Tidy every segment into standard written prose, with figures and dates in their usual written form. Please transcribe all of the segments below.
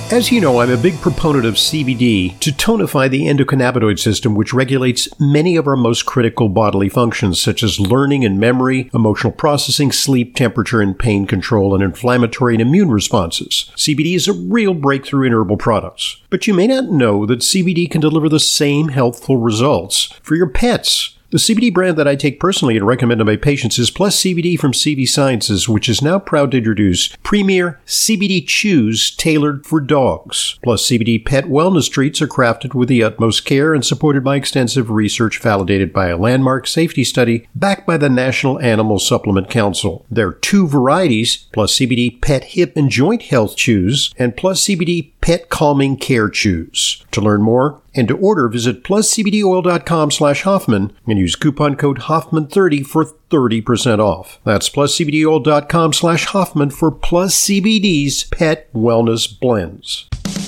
As you know, I'm a big proponent of CBD to tonify the endocannabinoid system, which regulates many of our most critical bodily functions, such as learning and memory, emotional processing, sleep, temperature and pain control, and inflammatory and immune responses. CBD is a real breakthrough in herbal products. But you may not know that CBD can deliver the same healthful results for your pets. The CBD brand that I take personally and recommend to my patients is Plus CBD from CV Sciences, which is now proud to introduce premier CBD chews tailored for dogs. Plus CBD pet wellness treats are crafted with the utmost care and supported by extensive research validated by a landmark safety study backed by the National Animal Supplement Council. There are two varieties, Plus CBD Pet Hip and Joint Health Chews and Plus CBD Pet Calming Care Chews. To learn more and to order, visit pluscbdoil.com/Hoffman and use coupon code Hoffman30 for 30% off. That's pluscbdoil.com/Hoffman for Plus CBD's pet wellness blends.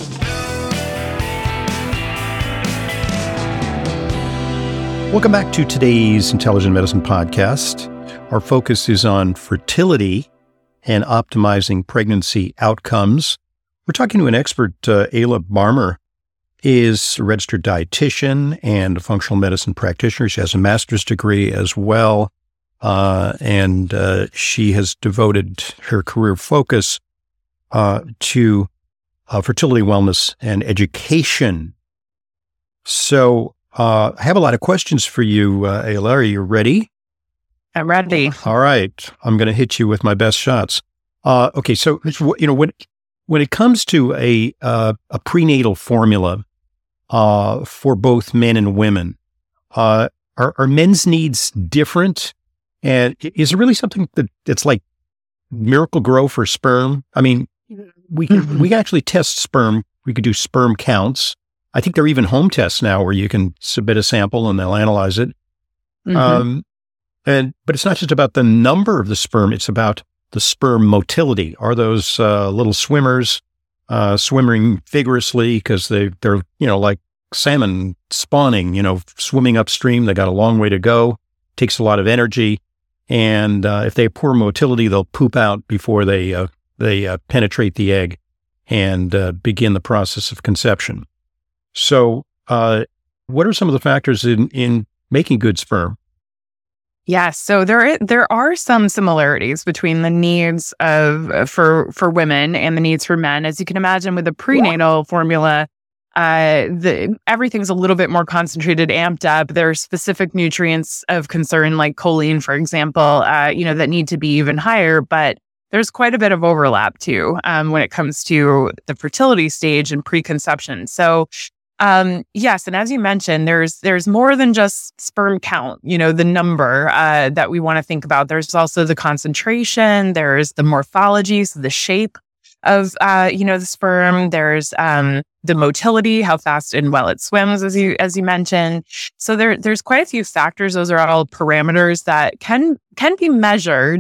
Welcome back to today's Intelligent Medicine Podcast. Our focus is on fertility and optimizing pregnancy outcomes. We're talking to an expert. Ayla Barmer is a registered dietitian and a functional medicine practitioner. She has a master's degree as well, and she has devoted her career focus to fertility, wellness, and education. So I have a lot of questions for you, Ayla. Are you ready? I'm ready. All right. I'm going to hit you with my best shots. Okay, so when it comes to a prenatal formula for both men and women, are men's needs different? And is it really something that's like Miracle Grow for sperm? I mean, we can actually test sperm. We could do sperm counts. I think there are even home tests now where you can submit a sample and they'll analyze it. But it's not just about the number of the sperm; it's about the sperm motility. Are those little swimmers swimming vigorously because they're like salmon spawning, swimming upstream? They got a long way to go. Takes a lot of energy, and if they have poor motility, they'll poop out before they penetrate the egg and begin the process of conception. So, what are some of the factors in making good sperm? Yes, so there are some similarities between the needs for women and the needs for men. As you can imagine, with the prenatal formula, everything's a little bit more concentrated, amped up. There are specific nutrients of concern, like choline, for example, that need to be even higher. But there's quite a bit of overlap too when it comes to the fertility stage and preconception. So. Yes. And as you mentioned, there's more than just sperm count, the number, that we want to think about. There's also the concentration, there's the morphology, so the shape of, the sperm. There's, the motility, how fast and well it swims, as you mentioned. So there's quite a few factors. Those are all parameters that can be measured,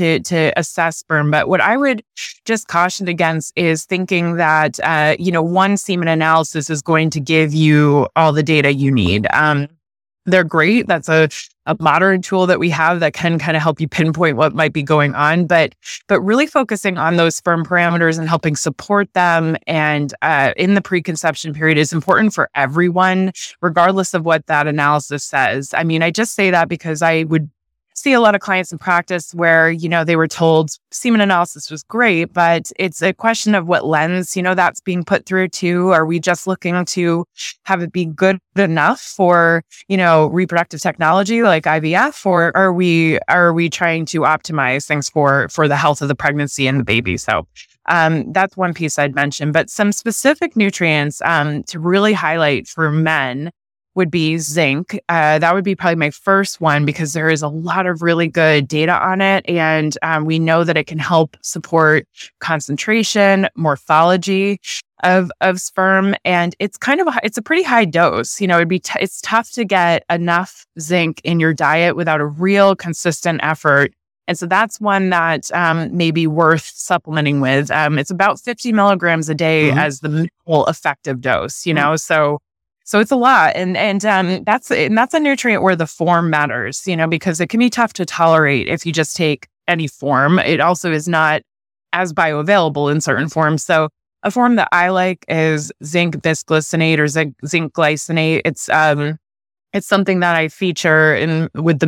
to assess sperm. But what I would just caution against is thinking that, one semen analysis is going to give you all the data you need. They're great. That's a modern tool that we have that can kind of help you pinpoint what might be going on, but really focusing on those sperm parameters and helping support them and in the preconception period is important for everyone, regardless of what that analysis says. I mean, I just say that because I would see a lot of clients in practice where, they were told semen analysis was great, but it's a question of what lens, that's being put through too. Are we just looking to have it be good enough for, reproductive technology like IVF, or are we trying to optimize things for the health of the pregnancy and the baby? So that's one piece I'd mention, but some specific nutrients to really highlight for men would be zinc. That would be probably my first one because there is a lot of really good data on it. And we know that it can help support concentration, morphology of sperm. And it's it's a pretty high dose. It's tough to get enough zinc in your diet without a real consistent effort. And so that's one that may be worth supplementing with. It's about 50 milligrams a day as the minimal effective dose, So it's a lot. And that's a nutrient where the form matters, because it can be tough to tolerate if you just take any form. It also is not as bioavailable in certain forms. So A form that I like is zinc bisglycinate or zinc glycinate. It's something that I feature in with the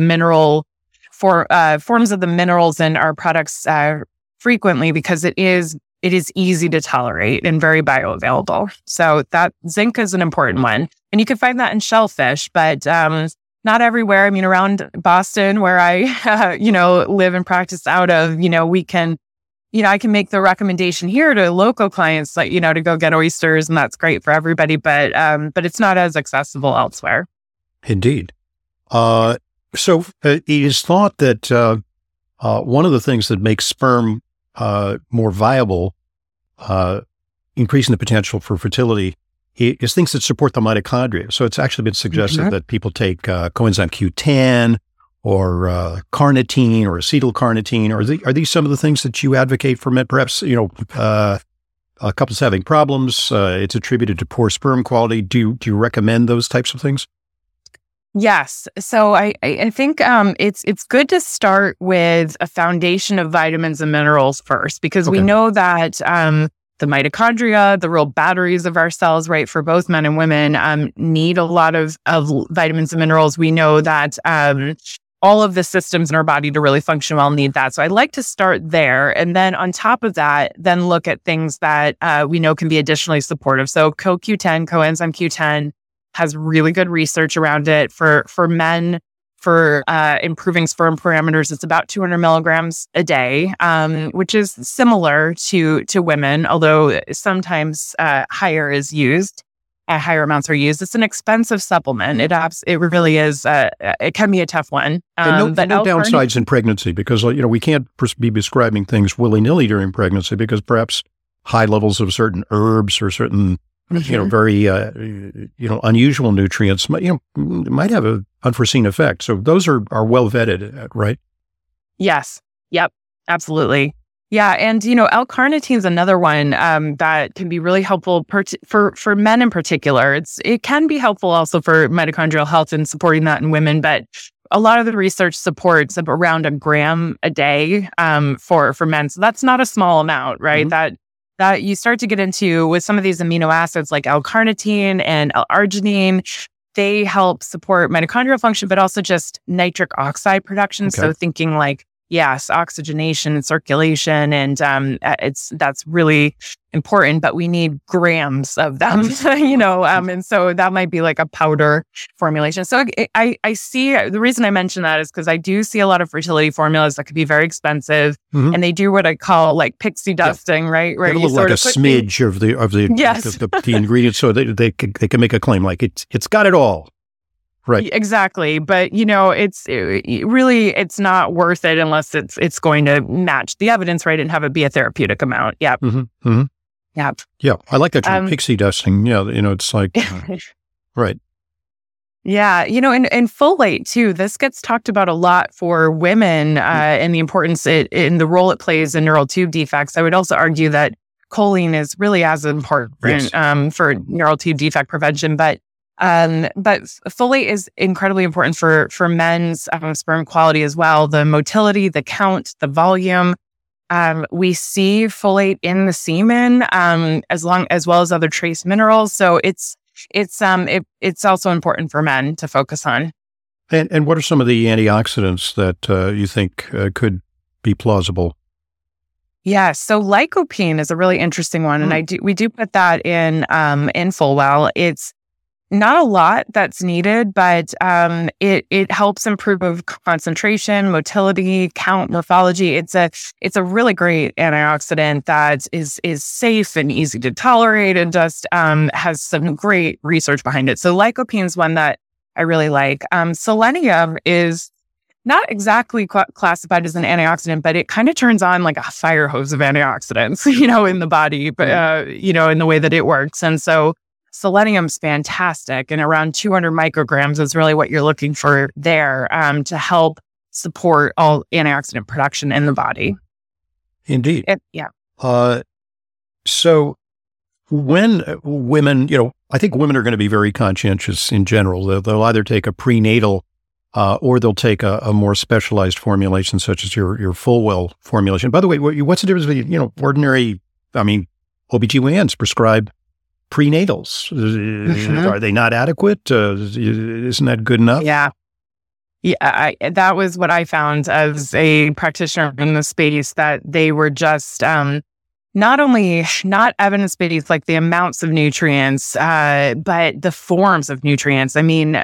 forms of the minerals in our products frequently because it is easy to tolerate and very bioavailable. So that zinc is an important one, and you can find that in shellfish, but not everywhere. I mean, around Boston, where I live and practice out of, we can. I can make the recommendation here to local clients, like, to go get oysters, and that's great for everybody, but it's not as accessible elsewhere. Indeed. So it is thought that one of the things that makes sperm more viable, increasing the potential for fertility, is things that support the mitochondria. So it's actually been suggested that people take coenzyme Q10 or carnitine or acetyl-carnitine. Are these some of the things that you advocate for men? Perhaps, couples having problems, it's attributed to poor sperm quality. Do you recommend those types of things? Yes. So I think it's good to start with a foundation of vitamins and minerals first, because we know that the mitochondria, the real batteries of our cells, right, for both men and women, need a lot of vitamins and minerals. We know that all of the systems in our body to really function well need that. So I like to start there. And then on top of that, then look at things that we know can be additionally supportive. So CoQ10, coenzyme Q10, has really good research around it for men, for improving sperm parameters. It's about 200 milligrams a day, which is similar to women, although sometimes higher is used. Higher amounts are used. It's an expensive supplement. It really is. It can be a tough one. And no downsides in pregnancy, because we can't be prescribing things willy-nilly during pregnancy, because perhaps high levels of certain herbs or certain very unusual nutrients might have an unforeseen effect. So those are well vetted, right? Yes. Yep. Absolutely. Yeah. And, L-carnitine is another one that can be really helpful for men in particular. It can be helpful also for mitochondrial health and supporting that in women, but a lot of the research supports around 1 gram a day for men. So that's not a small amount, right? Mm-hmm. That you start to get into with some of these amino acids like L-carnitine and L-arginine. They help support mitochondrial function, but also just nitric oxide production. Okay. So thinking like, yes, oxygenation and circulation, and that's really important, but we need grams of them, and so that might be like a powder formulation. So I see, the reason I mention that is because I do see a lot of fertility formulas that could be very expensive, and they do what I call like pixie dusting, right? Where you look like a smidge of the ingredients, so they can make a claim like it's got it all. Right. Exactly. But, it's not worth it unless it's going to match the evidence, right? And have it be a therapeutic amount. Yeah. Mm-hmm. Mm-hmm. Yeah. Yeah. I like that term, pixie dusting. Yeah. It's like, right. Yeah. And folate too. This gets talked about a lot for women and the importance in the role it plays in neural tube defects. I would also argue that choline is really as important for neural tube defect prevention. But folate is incredibly important for men's sperm quality as well. The motility, the count, the volume. We see folate in the semen, as well as other trace minerals. So it's also important for men to focus on. And what are some of the antioxidants that you think could be plausible? Yeah, so lycopene is a really interesting one, and we do put that in Fullwell. It's not a lot that's needed, but it helps improve concentration, motility, count, morphology. It's a really great antioxidant that is safe and easy to tolerate, and just has some great research behind it. So lycopene is one that I really like. Selenium is not exactly classified as an antioxidant, but it kind of turns on like a fire hose of antioxidants, in the body, but in the way that it works. And so selenium's fantastic, and around 200 micrograms is really what you're looking for there to help support all antioxidant production in the body. Indeed. Yeah. So when women, I think women are going to be very conscientious in general. They'll either take a prenatal or they'll take a more specialized formulation, such as your Fullwell formulation. By the way, what's the difference between, ordinary, OBGYNs prescribe prenatals. Are they not adequate? Isn't that good enough? Yeah. Yeah, that was what I found as a practitioner in the space, that they were just not only not evidence-based, like the amounts of nutrients, but the forms of nutrients. I mean,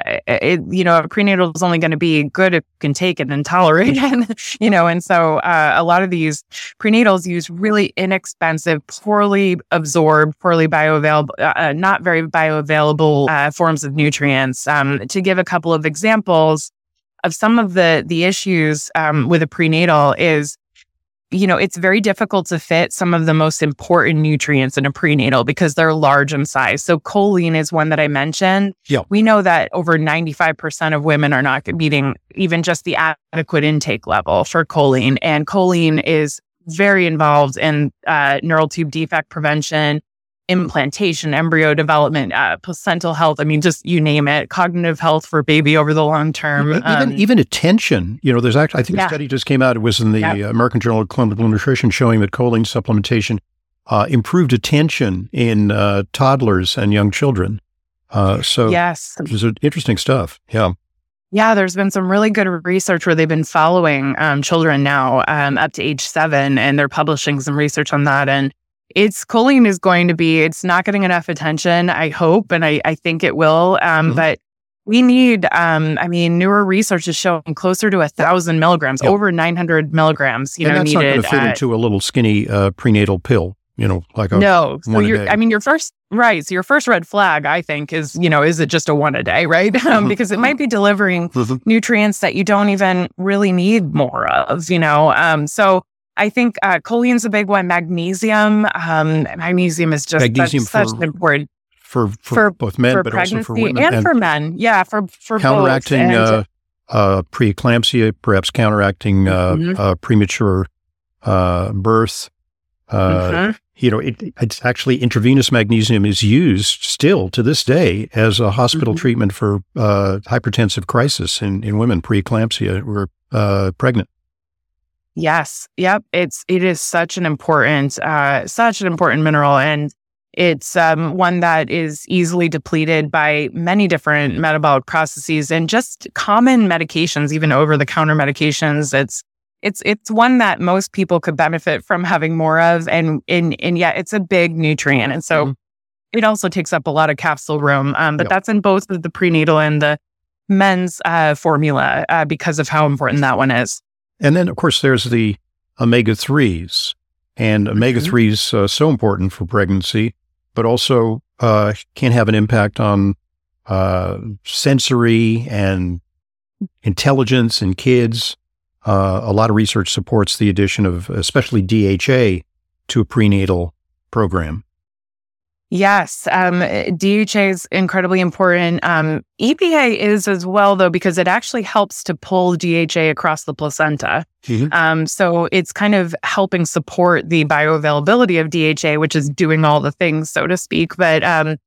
a prenatal is only going to be good if you can take it and tolerate it, and so a lot of these prenatals use really inexpensive, poorly absorbed, poorly bioavailable, not very bioavailable forms of nutrients. To give a couple of examples of some of the issues with a prenatal is, it's very difficult to fit some of the most important nutrients in a prenatal because they're large in size. So choline is one that I mentioned. Yeah. We know that over 95% of women are not meeting even just the adequate intake level for choline. And choline is very involved in neural tube defect prevention, implantation, embryo development, placental health. I mean, just you name it, cognitive health for baby over the long term. Even attention. There's actually, I think a study just came out. It was in the American Journal of Clinical Nutrition showing that choline supplementation improved attention in toddlers and young children. So yes, it was interesting stuff. Yeah. Yeah, there's been some really good research where they've been following children now up to age 7, and they're publishing some research on that. And choline is going to be, it's not getting enough attention, I hope, and I think it will. But we need, newer research is showing closer to 1,000 milligrams, over 900 milligrams, and that's needed. Not going to fit into a little skinny prenatal pill, like a no. So one a day. your first, right. So your first red flag, I think, is, is it just a one a day, right? Because it might be delivering nutrients that you don't even really need more of, so I think choline's a big one. Magnesium. Magnesium is just such an important for both men, for but pregnancy also for women and for men. Yeah, for counteracting both. preeclampsia, perhaps counteracting premature birth. It's actually intravenous magnesium is used still to this day as a hospital treatment for hypertensive crisis in women, preeclampsia, who are pregnant. Yes. Yep. It is such an important mineral, and it's one that is easily depleted by many different metabolic processes and just common medications, even over-the-counter medications. It's one that most people could benefit from having more of, and yet it's a big nutrient, and so it also takes up a lot of capsule room. But that's in both the prenatal and the men's formula because of how important that one is. And then, of course, there's the omega-3s, and omega-3s so important for pregnancy, but also can have an impact on sensory and intelligence in kids. A lot of research supports the addition of especially DHA to a prenatal program. Yes, DHA is incredibly important. EPA is as well, though, because it actually helps to pull DHA across the placenta. So it's kind of helping support the bioavailability of DHA, which is doing all the things, so to speak. But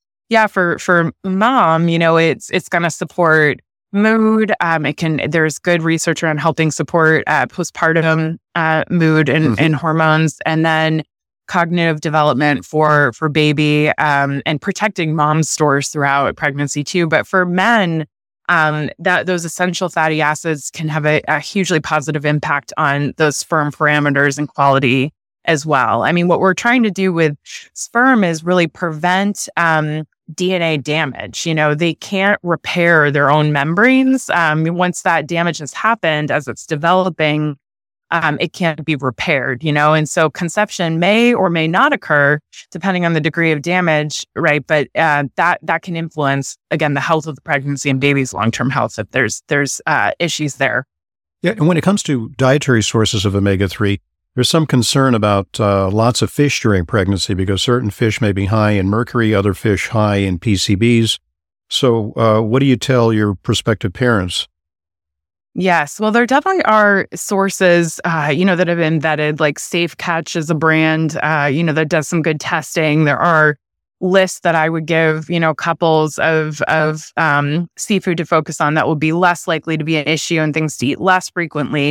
for mom, it's going to support mood. There's good research around helping support postpartum mood and hormones, and then cognitive development for baby, and protecting mom stores throughout pregnancy too. But for men, those essential fatty acids can have a hugely positive impact on those sperm parameters and quality as well. I mean, what we're trying to do with sperm is really prevent DNA damage. They can't repair their own membranes. Once that damage has happened as it's developing, it can't be repaired, and so conception may or may not occur depending on the degree of damage, right? But that can influence, again, the health of the pregnancy and baby's long-term health if there's issues there. Yeah, and when it comes to dietary sources of omega-3, there's some concern about lots of fish during pregnancy because certain fish may be high in mercury, other fish high in PCBs. So what do you tell your prospective parents? Yes. Well, there definitely are sources, that have been vetted, like Safe Catch is a brand, that does some good testing. There are lists that I would give, couples of seafood to focus on that will be less likely to be an issue and things to eat less frequently.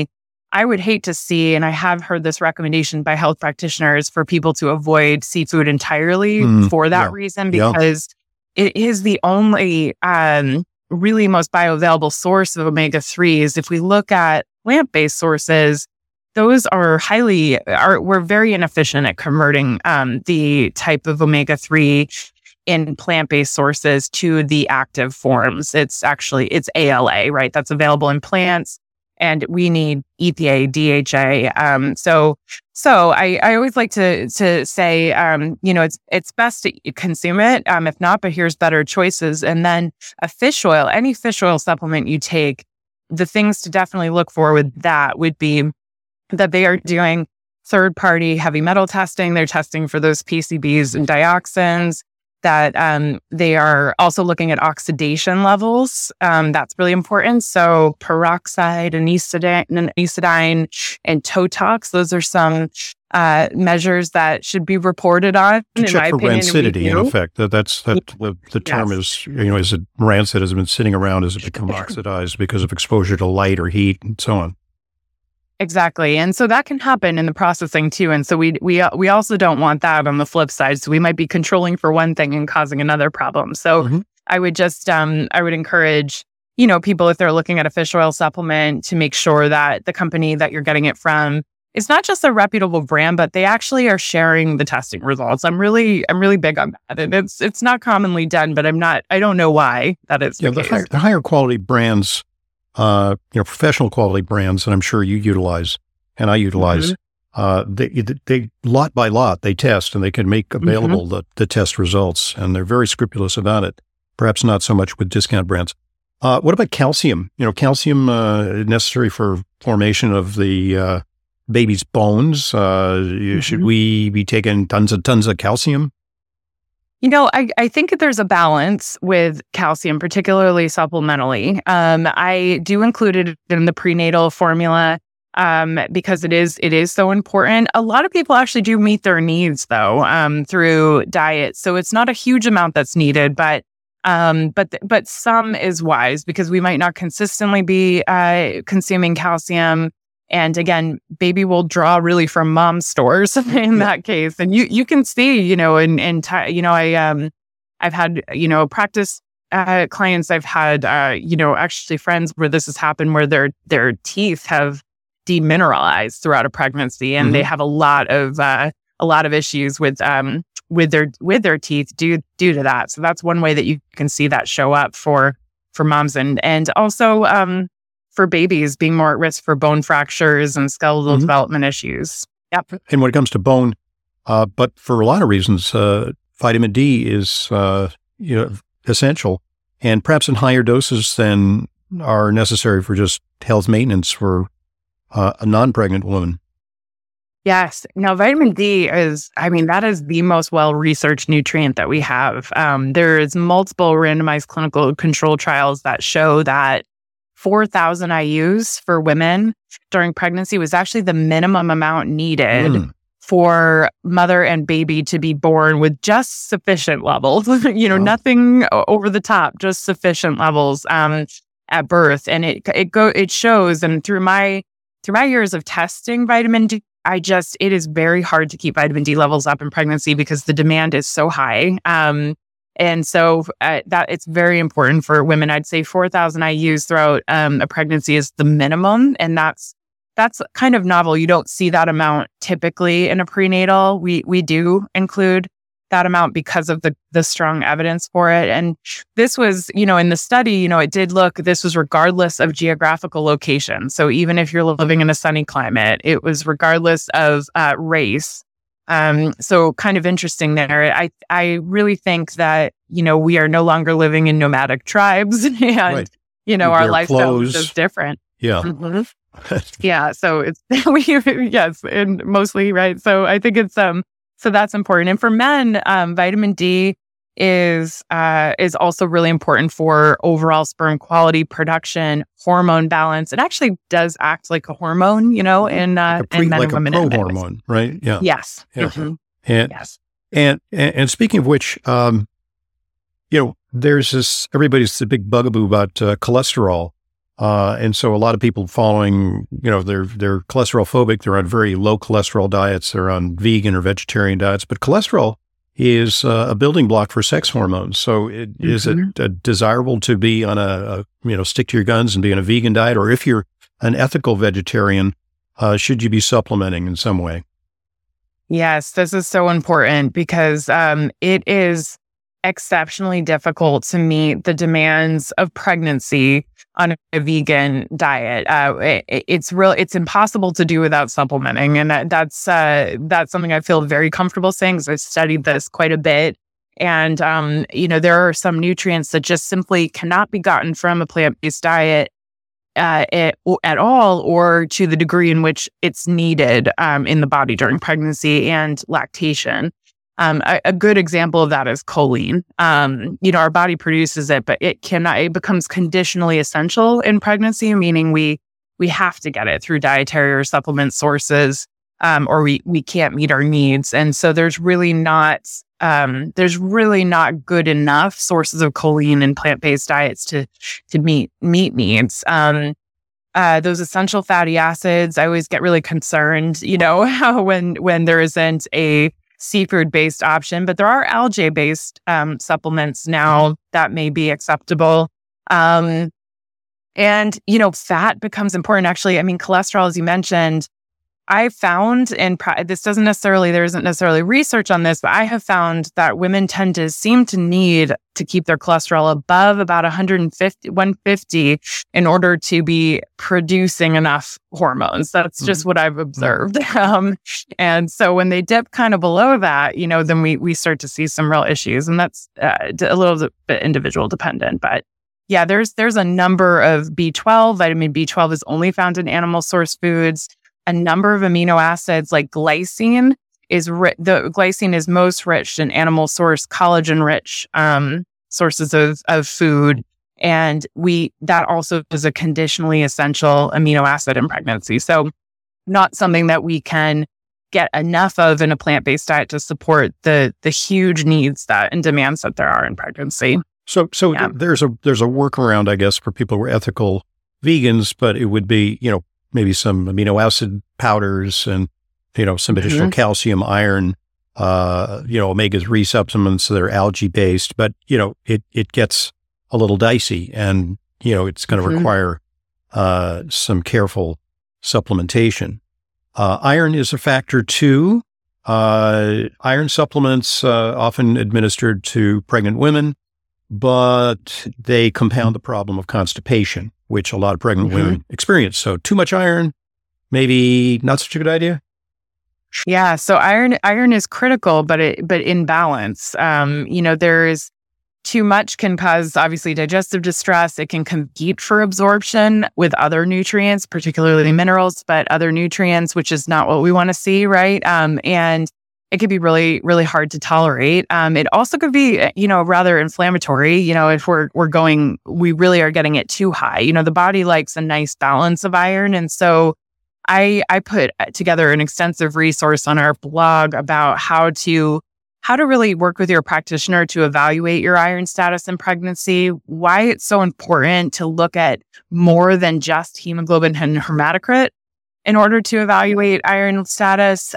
I would hate to see, and I have heard this recommendation by health practitioners for people to avoid seafood entirely for that reason, because it is the only really most bioavailable source of omega-3s. If we look at plant-based sources, those are we're very inefficient at converting the type of omega-3 in plant-based sources to the active forms. It's ALA, right? That's available in plants. And we need EPA, DHA. So I always like to say, it's best to consume it. If not, but here's better choices. And then a fish oil, any fish oil supplement you take, the things to definitely look for with that would be that they are doing third-party heavy metal testing. They're testing for those PCBs and dioxins. That they are also looking at oxidation levels. That's really important. So peroxide, anisodine, and Totox, those are some measures that should be reported on. To check for rancidity, in effect. The term is, is it rancid? Has it been sitting around? Has it become oxidized because of exposure to light or heat and so on? Exactly. And so that can happen in the processing too. And so we also don't want that on the flip side. So we might be controlling for one thing and causing another problem. So I would just, I would encourage, people, if they're looking at a fish oil supplement, to make sure that the company that you're getting it from, it's not just a reputable brand, but they actually are sharing the testing results. I'm really big on that. And it's not commonly done, but I don't know why that is the case. The higher quality brands, professional quality brands that I'm sure you utilize and I utilize, they lot by lot, they test and they can make available the test results, and they're very scrupulous about it. Perhaps not so much with discount brands. What about calcium? Calcium necessary for formation of the baby's bones. Should we be taking tons of calcium? I think there's a balance with calcium, particularly supplementally. I do include it in the prenatal formula because it is so important. A lot of people actually do meet their needs though through diet, so it's not a huge amount that's needed, but some is wise because we might not consistently be consuming calcium. And again, baby will draw really from mom's stores in that case. And you can see, I've had, practice clients, I've had, actually friends where this has happened, where their teeth have demineralized throughout a pregnancy, and they have a lot of issues with their teeth due to that. So that's one way that you can see that show up for moms, and also, for babies being more at risk for bone fractures and skeletal development issues. Yep. And when it comes to bone, but for a lot of reasons, vitamin D is, essential, and perhaps in higher doses than are necessary for just health maintenance for a non-pregnant woman. Yes. Now, vitamin D that is the most well-researched nutrient that we have. There's multiple randomized clinical control trials that show that 4,000 IUs for women during pregnancy was actually the minimum amount needed for mother and baby to be born with just sufficient levels, nothing over the top, just sufficient levels at birth. And it shows, and through my years of testing vitamin D, it is very hard to keep vitamin D levels up in pregnancy because the demand is so high. And so that it's very important for women. I'd say 4,000 IUs throughout a pregnancy is the minimum. And that's kind of novel. You don't see that amount typically in a prenatal. We do include that amount because of the strong evidence for it. And this was, in the study, it did look, this was regardless of geographical location. So even if you're living in a sunny climate, it was regardless of race. So kind of interesting there. I really think that, we are no longer living in nomadic tribes and, our lifestyle is just different. Yeah. Yeah. So it's, yes, and mostly, right. So I think it's, so that's important. And for men, vitamin D is also really important for overall sperm quality, production, hormone balance. It actually does act like a hormone, in men and women. Like a pro-hormone, right? Yeah. Yes. Yeah. Mm-hmm. And speaking of which, there's everybody's a big bugaboo about cholesterol. And so a lot of people following, they're cholesterol phobic. They're on very low cholesterol diets. They're on vegan or vegetarian diets. But cholesterol is a building block for sex hormones. So is it desirable to be on stick to your guns and be on a vegan diet? Or if you're an ethical vegetarian, should you be supplementing in some way? Yes, this is so important because it is exceptionally difficult to meet the demands of pregnancy on a vegan diet. It's impossible to do without supplementing, and that's something I feel very comfortable saying because I've studied this quite a bit. And there are some nutrients that just simply cannot be gotten from a plant-based diet at all, or to the degree in which it's needed in the body during pregnancy and lactation. A good example of that is choline. Our body produces it, but it becomes conditionally essential in pregnancy, meaning we have to get it through dietary or supplement sources, or we can't meet our needs. And so there's really not good enough sources of choline in plant-based diets to meet needs. Those essential fatty acids, I always get really concerned, when there isn't a seafood-based option, but there are algae-based supplements now that may be acceptable. And, fat becomes important. Actually, cholesterol, as you mentioned, I found, and there isn't necessarily research on this, but I have found that women seem to need to keep their cholesterol above about 150 in order to be producing enough hormones. That's just what I've observed. And so when they dip kind of below that, then we start to see some real issues, and that's a little bit individual dependent. But yeah, there's a number of B12. Vitamin B12 is only found in animal source foods. A number of amino acids like glycine glycine is most rich in animal source collagen rich sources of food. And that also is a conditionally essential amino acid in pregnancy. So not something that we can get enough of in a plant-based diet to support the huge needs and demands that there are in pregnancy. So yeah. There's a workaround, I guess, for people who are ethical vegans, but it would be, maybe some amino acid powders and, some additional calcium, iron, omega-3 supplements that are algae-based. But, it gets a little dicey, and, it's going to require some careful supplementation. Iron is a factor too. Iron supplements often administered to pregnant women, but they compound the problem of constipation, which a lot of pregnant women experience. So too much iron, maybe not such a good idea. Yeah. So iron is critical, but in balance. There's too much can cause obviously digestive distress. It can compete for absorption with other nutrients, particularly minerals, but other nutrients, which is not what we want to see, right? And it could be really, really hard to tolerate. It also could be, rather inflammatory. If we really are getting it too high. The body likes a nice balance of iron. And so I put together an extensive resource on our blog about how to really work with your practitioner to evaluate your iron status in pregnancy, why it's so important to look at more than just hemoglobin and hematocrit in order to evaluate iron status,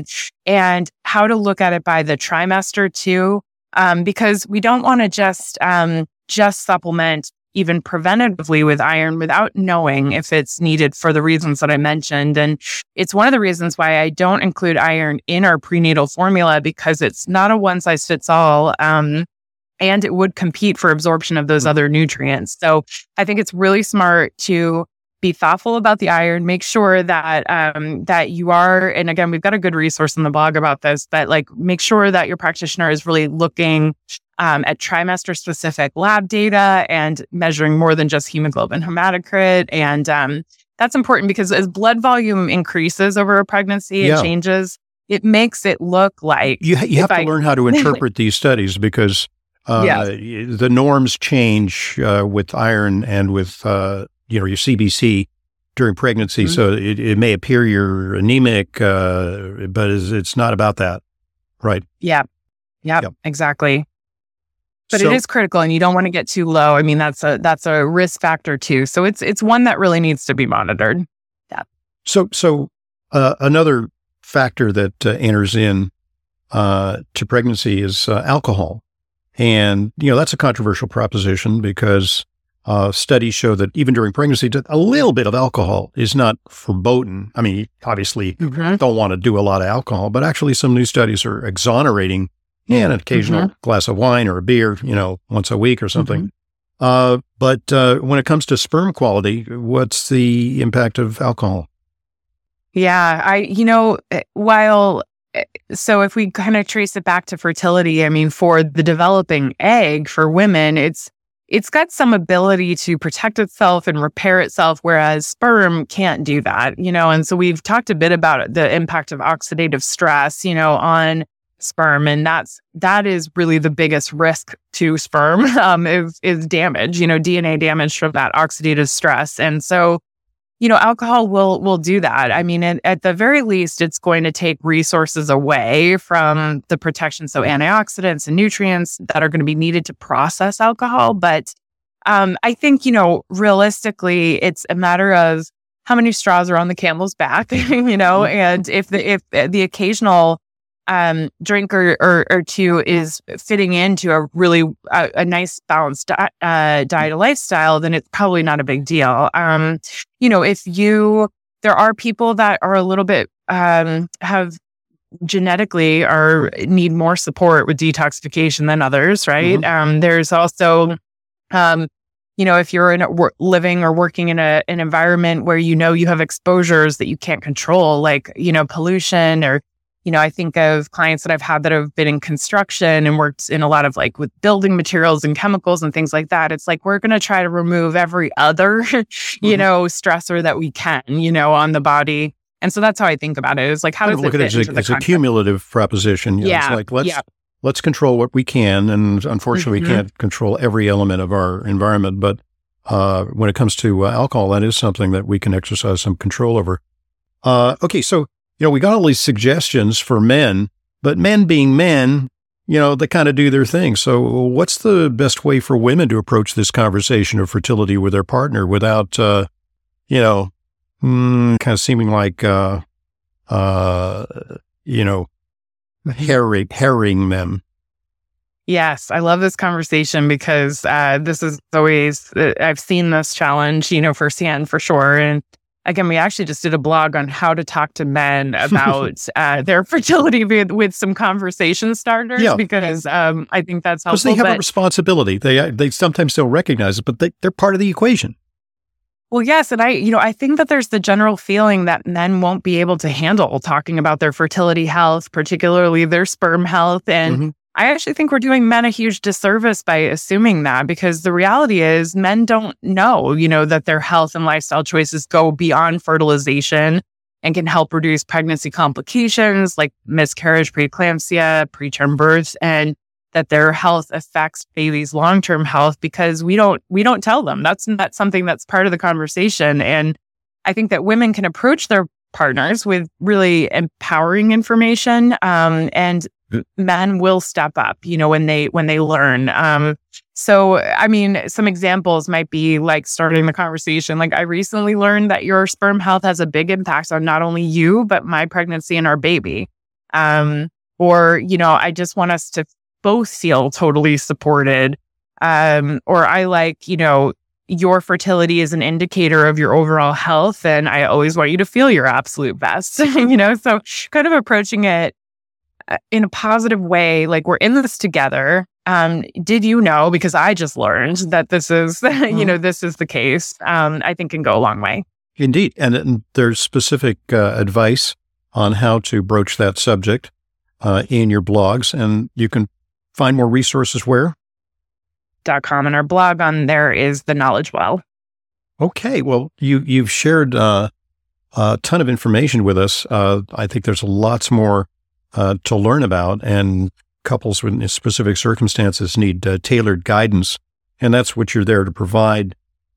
and how to look at it by the trimester too, because we don't want to just supplement even preventatively with iron without knowing if it's needed for the reasons that I mentioned. And it's one of the reasons why I don't include iron in our prenatal formula, because it's not a one-size-fits-all, and it would compete for absorption of those other nutrients. So I think it's really smart to be thoughtful about the iron, make sure that that you are, and again, we've got a good resource in the blog about this, but make sure that your practitioner is really looking at trimester specific lab data and measuring more than just hemoglobin hematocrit. And that's important because as blood volume increases over a pregnancy, it changes. It makes it look like you have to learn how to interpret these studies, because the norms change with iron and with your CBC during pregnancy. So it may appear you're anemic, but it's not about that, right? Yeah, exactly. But it is critical, and you don't want to get too low. I mean, that's a risk factor too. So it's one that really needs to be monitored. Yeah. So another factor that enters in to pregnancy is alcohol, and that's a controversial proposition because studies show that even during pregnancy, a little bit of alcohol is not verboten. I mean, obviously, you don't want to do a lot of alcohol, but actually, some new studies are exonerating an occasional glass of wine or a beer, once a week or something. But when it comes to sperm quality, what's the impact of alcohol? Yeah, so if we kind of trace it back to fertility, I mean, for the developing egg for women, it's got some ability to protect itself and repair itself, whereas sperm can't do that, and so we've talked a bit about the impact of oxidative stress, on sperm, and that is really the biggest risk to sperm is damage, DNA damage from that oxidative stress. And so, alcohol will do that. I mean, at the very least, it's going to take resources away from the protection, so antioxidants and nutrients that are going to be needed to process alcohol. But I think, realistically, it's a matter of how many straws are on the camel's back, and if the occasional drink or two is fitting into a really a nice balanced diet or lifestyle, then it's probably not a big deal. There are people that are a little bit have genetically or need more support with detoxification than others, right? There's also if you're living or working in an environment where you have exposures that you can't control, like pollution or I think of clients that I've had that have been in construction and worked in a lot of with building materials and chemicals and things like that. It's like, we're going to try to remove every other, stressor that we can, on the body. And so that's how I think about it. It's like, how does it fit into the it's a cumulative proposition. It's like, let's control what we can. And unfortunately, we can't control every element of our environment. But when it comes to alcohol, that is something that we can exercise some control over. Okay, so we got all these suggestions for men, but men being men, they kind of do their thing. So what's the best way for women to approach this conversation of fertility with their partner without, kind of seeming like, harrying them? Yes, I love this conversation because this is always, I've seen this challenge, firsthand for sure. And again, we actually just did a blog on how to talk to men about their fertility with some conversation starters, because I think that's helpful. Because they have a responsibility. They sometimes don't recognize it, but they're part of the equation. Well, yes. And I think that there's the general feeling that men won't be able to handle talking about their fertility health, particularly their sperm health. And I actually think we're doing men a huge disservice by assuming that, because the reality is men don't know, that their health and lifestyle choices go beyond fertilization and can help reduce pregnancy complications like miscarriage, preeclampsia, preterm birth, and that their health affects baby's long-term health because we don't tell them. That's something that's part of the conversation. And I think that women can approach their partners with really empowering information, and men will step up, when they learn. So, I mean, some examples might be like starting the conversation. Like, I recently learned that your sperm health has a big impact on not only you, but my pregnancy and our baby. Or, I just want us to both feel totally supported. Or I like, your fertility is an indicator of your overall health, and I always want you to feel your absolute best, so kind of approaching it in a positive way, like, we're in this together. Did you know, because I just learned that this is, this is the case, I think can go a long way. Indeed. And there's specific advice on how to broach that subject in your blogs, and you can find more resources where? .com, and our blog on there is The Knowledge Well. Okay. Well, you've shared a ton of information with us. I think there's lots more to learn about, and couples in specific circumstances need tailored guidance, and that's what you're there to provide.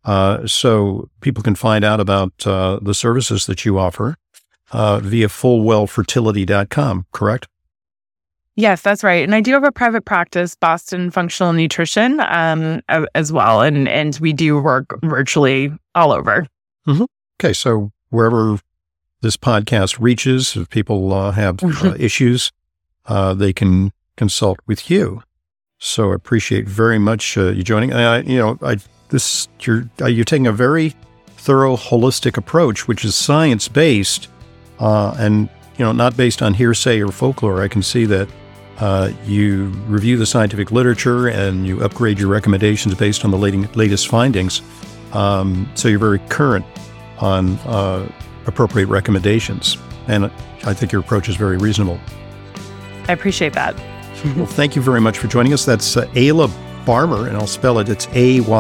So people can find out about the services that you offer via fullwellfertility.com, correct? Yes, that's right. And I do have a private practice, Boston Functional Nutrition, as well. And we do work virtually all over. Mm-hmm. Okay. So wherever this podcast reaches, if people have issues, they can consult with you. So I appreciate very much you joining. You're taking a very thorough, holistic approach, which is science-based, and not based on hearsay or folklore. I can see that you review the scientific literature and you upgrade your recommendations based on the latest findings. So you're very current on appropriate recommendations, and I think your approach is very reasonable. I appreciate that. Well, thank you very much for joining us. That's Ayla Barmer, and I'll spell it. It's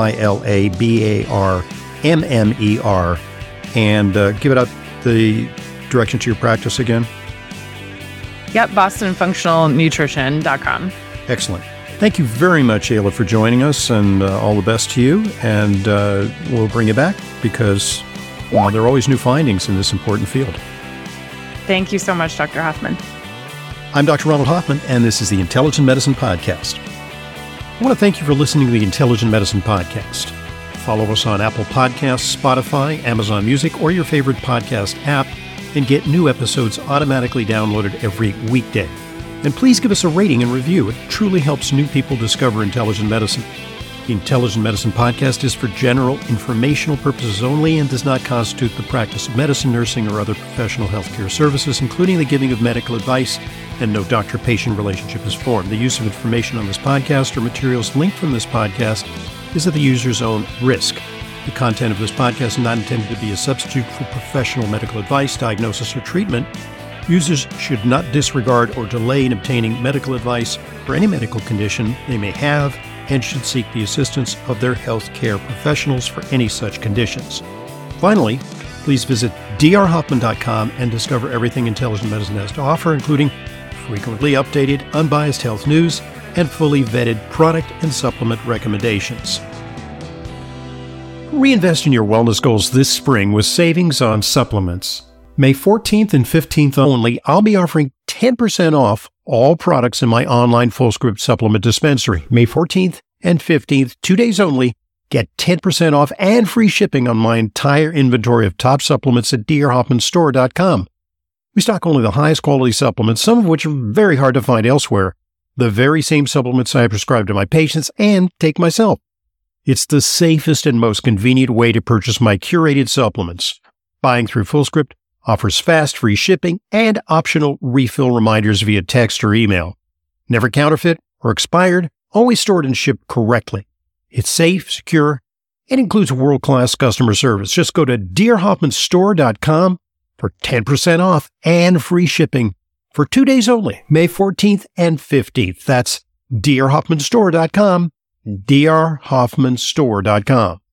AYLABARMMER. And give it out the direction to your practice again. Yep, BostonFunctionalNutrition.com. Excellent. Thank you very much, Ayla, for joining us, and all the best to you. And we'll bring you back because there are always new findings in this important field. Thank you so much, Dr. Hoffman. I'm Dr. Ronald Hoffman, and this is the Intelligent Medicine Podcast. I want to thank you for listening to the Intelligent Medicine Podcast. Follow us on Apple Podcasts, Spotify, Amazon Music, or your favorite podcast app, and get new episodes automatically downloaded every weekday. And please give us a rating and review. It truly helps new people discover intelligent medicine. The Intelligent Medicine Podcast is for general informational purposes only and does not constitute the practice of medicine, nursing, or other professional healthcare services, including the giving of medical advice, and no doctor-patient relationship is formed. The use of information on this podcast or materials linked from this podcast is at the user's own risk. The content of this podcast is not intended to be a substitute for professional medical advice, diagnosis, or treatment. Users should not disregard or delay in obtaining medical advice for any medical condition they may have and should seek the assistance of their healthcare professionals for any such conditions. Finally, please visit drhoffman.com and discover everything Intelligent Medicine has to offer, including frequently updated, unbiased health news and fully vetted product and supplement recommendations. Reinvest in your wellness goals this spring with savings on supplements. May 14th and 15th only, I'll be offering 10% off all products in my online FullScript supplement dispensary. May 14th and 15th, 2 days only, get 10% off and free shipping on my entire inventory of top supplements at drhoffmanstore.com. We stock only the highest quality supplements, some of which are very hard to find elsewhere. The very same supplements I prescribe to my patients and take myself. It's the safest and most convenient way to purchase my curated supplements. Buying through FullScript offers fast, free shipping and optional refill reminders via text or email. Never counterfeit or expired, always stored and shipped correctly. It's safe, secure, and includes world-class customer service. Just go to drhoffmanstore.com for 10% off and free shipping for 2 days only, May 14th and 15th. That's drhoffmanstore.com, drhoffmanstore.com.